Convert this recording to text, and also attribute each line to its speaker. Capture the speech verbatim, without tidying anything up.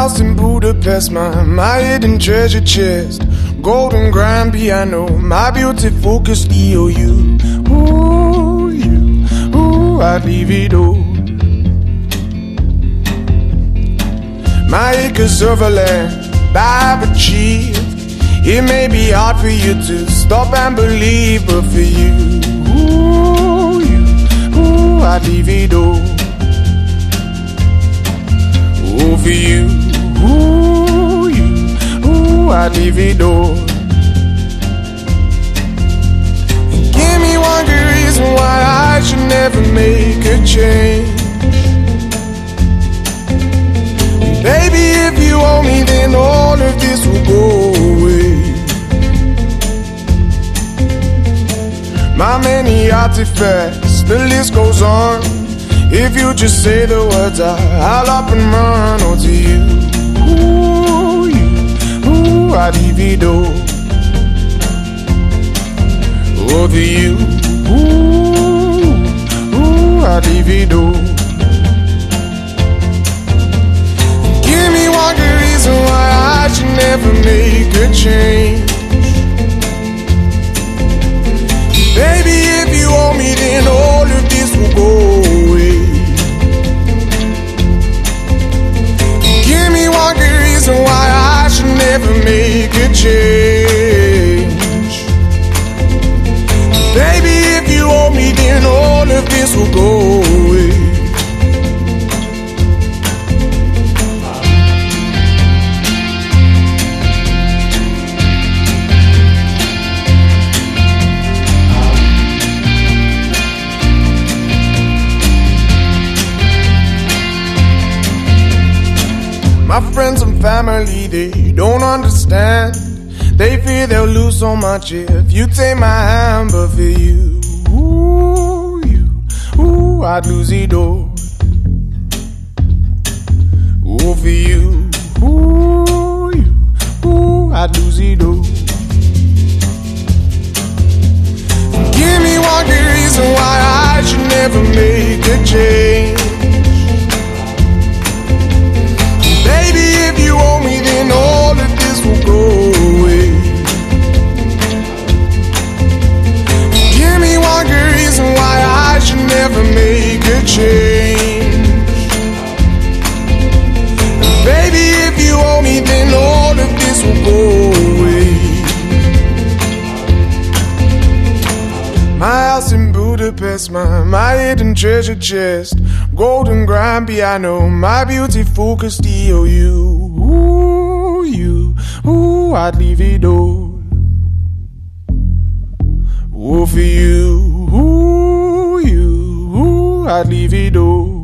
Speaker 1: house in Budapest, my, my hidden treasure chest, golden grand piano, my beauty focused E O U. Ooh, you, ooh, I'd leave it all. My acres of land I've achieved. It may be hard for you to stop and believe, but for you, ooh, you, ooh, I'd leave it all. Ooh, for you, ooh, you, ooh, I'd leave it all. Give me one good reason why I should never make a change. Baby, if you owe me, then all of this will go away. My many artifacts, the list goes on. If you just say the words, I, I'll up and run. Oh, to you, ooh, you, ooh, I'd leave it all. Oh, to you, ooh, ooh, I'd leave it all. Give me one good reason why I should never make a change. Baby, if you owe me, then all of this will go away. Give me one good reason why I should never make a change. Baby, if you owe me, then all of this will go away. My friends and family, they don't understand. They fear they'll lose so much if you take my hand. But for you, ooh, you, ooh, I'd lose it all. Ooh, for you, ooh, you, ooh, I'd lose it all. Give me one good reason why I should never make a change. Baby, if you owe me, then all of this will go away. Give me one good reason why I should never make a change. Baby, if you owe me, then all of this will go away. My house in Budapest, my, my hidden treasure chest, golden grand piano, my beauty focused E O U. Ooh, you, ooh, I'd leave it all. Ooh, for you, ooh, you, ooh, I'd leave it all.